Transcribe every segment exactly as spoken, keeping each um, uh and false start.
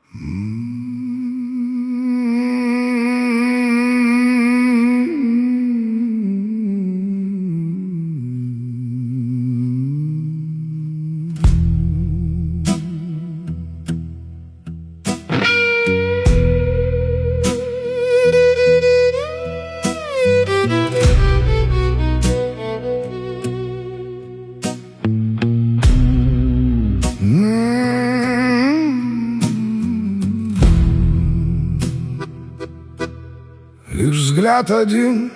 Лишь взгляд один,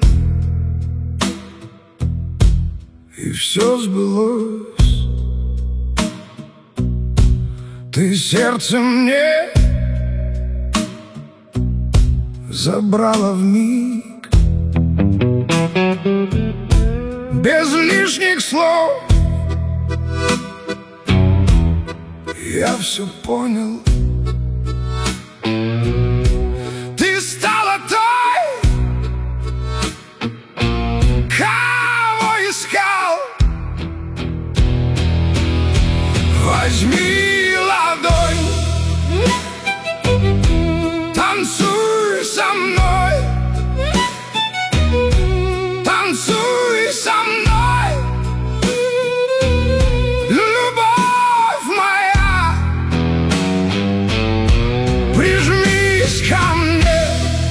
и все сбылось. Ты сердце мне забрала вмиг, без лишних слов. Я все понял. Ты стала той, кого искал. Возьми ладонь, танцуй со мной, танцуй со мной, любовь моя, прижмись ко мне,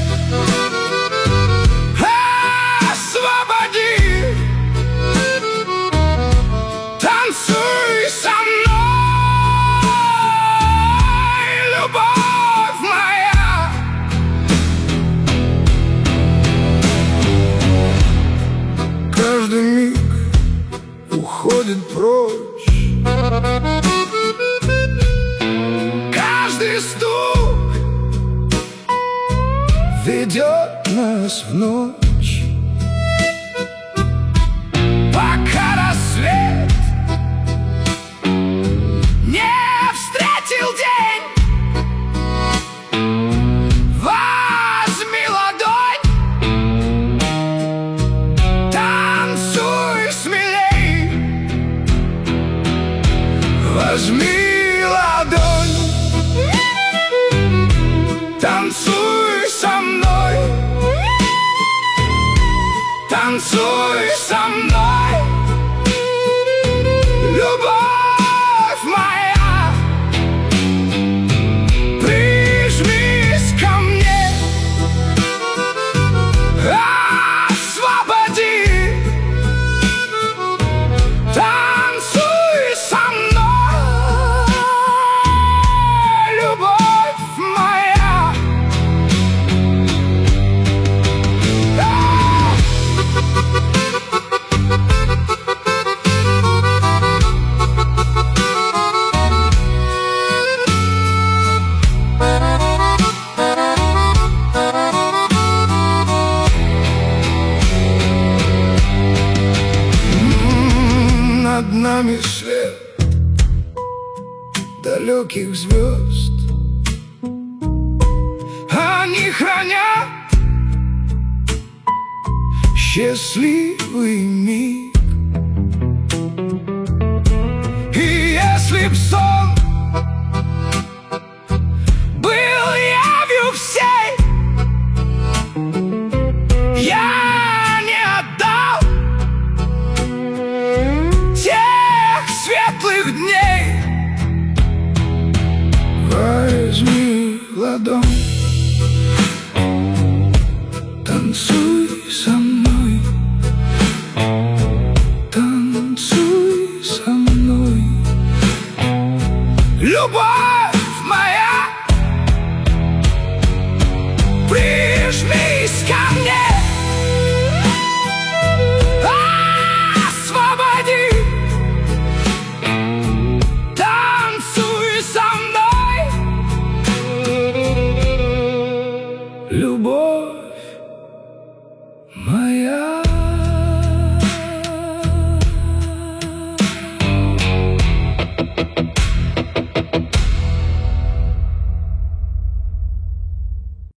освободи, танцуй со мной, любовь моя. Каждый миг уходит прочь, каждый стук ведет нас в ночь, пока рассвет не встретил день. Возьми ладонь, танцуй смелей. Возьми ладонь, танцуй со мной, танцуй со мной, любовь моя, прижмись ко мне, освободи, танцуй со мной, любовь моя. Над нами свет далеких звезд, они хранят счастливый миг. И если б сон был явью всей, я не отдал тех светлых дней. Возьми ладонь, танцуй со мной, танцуй со мной, любовь моя, прижмись ко мне, освободи, танцуй со мной, любовь моя.